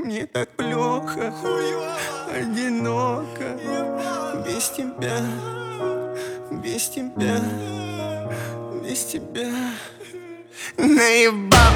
Мне так плохо, одиноко, без тебя, без тебя, без тебя. Наебал.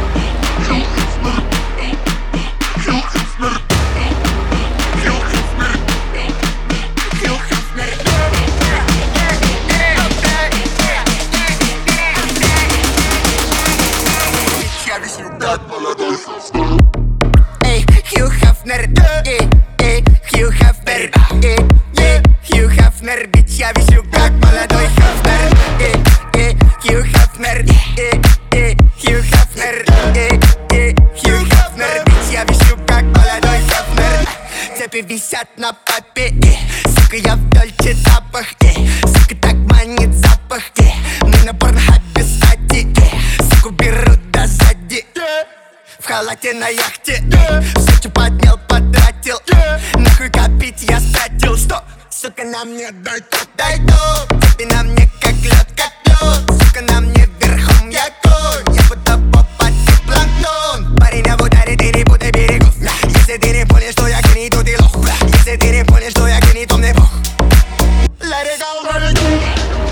Эй, Хью Хафнер, Хью Хафнер, Хью Хафнер, бич, я висю как молодой Хафнер. Хью Хафнер, Хью Хафнер, Хью Хафнер, бич, я висю как молодой Хафнер. Цепи висят на попе, сука, я в дольче запах, сука, так манит запах, мы на порнхабе стати, суку берут до сзади. В халате на яхте, все, что поднял, потратил, нахуй копить я стратил. Что, сука, на мне дай то, тебе на мне как лед, сука, на мне верхом я конь, я будто попасть в планктон. Парень, а в ударе ты не путай берегов, если ты не понял, что я гений, то ты лох, если ты не понял, что я гений, то мне бог. Let it go, let it go.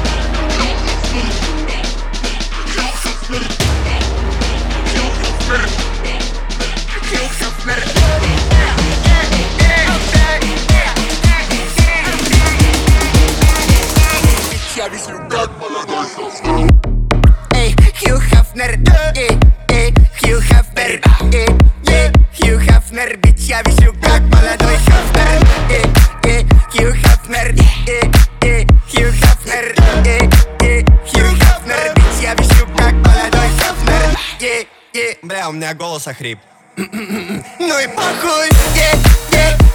Я висю как молодой Хафнер. Эй, Хью Хафнер, Хью Хафнер, Хью Хафнер, бич, я висю как молодой Хафнер. Хью Хафнер, Хью Хафнер, Хью Хафнер, бич, я висю как молодой Хафнер. Бля, у меня голос охрип. Ну и похуй,